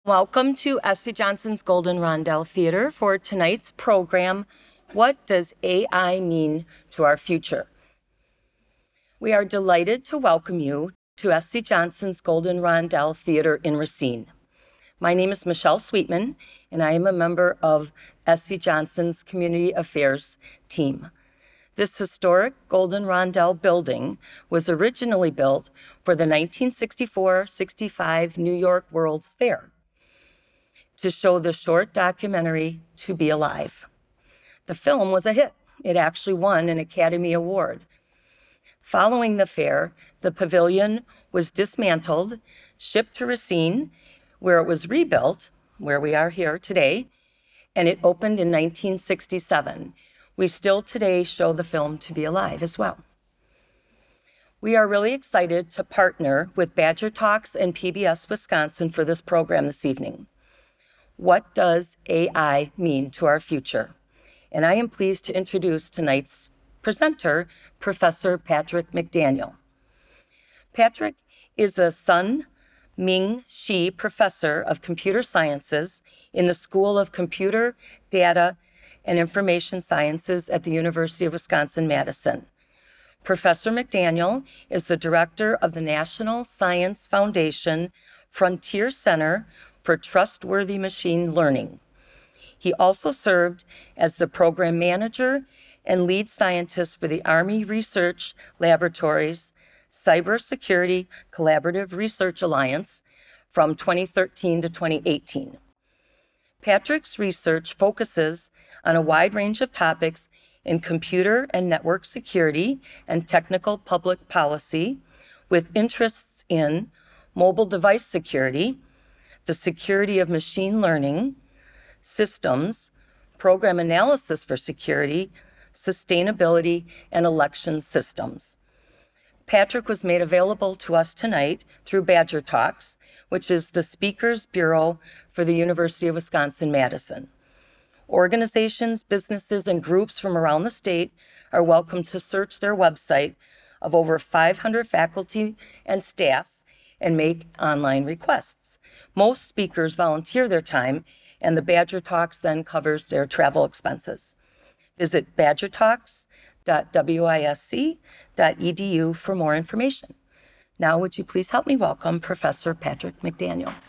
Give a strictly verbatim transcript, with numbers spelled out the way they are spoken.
Welcome to S C Johnson's Golden Rondelle Theater for tonight's program, What Does A I Mean to Our Future? We are delighted to welcome you to S C Johnson's Golden Rondelle Theater in Racine. My name is Michelle Sweetman, and I am a member of S C Johnson's Community Affairs team. This historic Golden Rondelle building was originally built for the nineteen sixty-four sixty-five New York World's Fair to show the short documentary To Be Alive. The film was a hit. It actually won an Academy Award. Following the fair, the pavilion was dismantled, shipped to Racine, where it was rebuilt, where we are here today, and it opened in nineteen sixty-seven. We still today show the film To Be Alive as well. We are really excited to partner with Badger Talks and P B S Wisconsin for this program this evening. What does A I mean to our future? And I am pleased to introduce tonight's presenter, Professor Patrick McDaniel. Patrick is a Sun Ming Shi Professor of Computer Sciences in the School of Computer, Data, and Information Sciences at the University of Wisconsin-Madison. Professor McDaniel is the director of the National Science Foundation Frontier Center for Trustworthy Machine Learning. He also served as the program manager and lead scientist for the Army Research Laboratories Cybersecurity Collaborative Research Alliance from twenty thirteen to twenty eighteen. Patrick's research focuses on a wide range of topics in computer and network security and technical public policy, with interests in mobile device security, the security of machine learning, systems, program analysis for security, sustainability, and election systems. Patrick was made available to us tonight through Badger Talks, which is the Speakers Bureau for the University of Wisconsin-Madison. Organizations, businesses, and groups from around the state are welcome to search their website of over five hundred faculty and staff and make online requests. Most speakers volunteer their time, and the Badger Talks then covers their travel expenses. Visit badger talks dot wisc dot e d u for more information. Now, would you please help me welcome Professor Patrick McDaniel.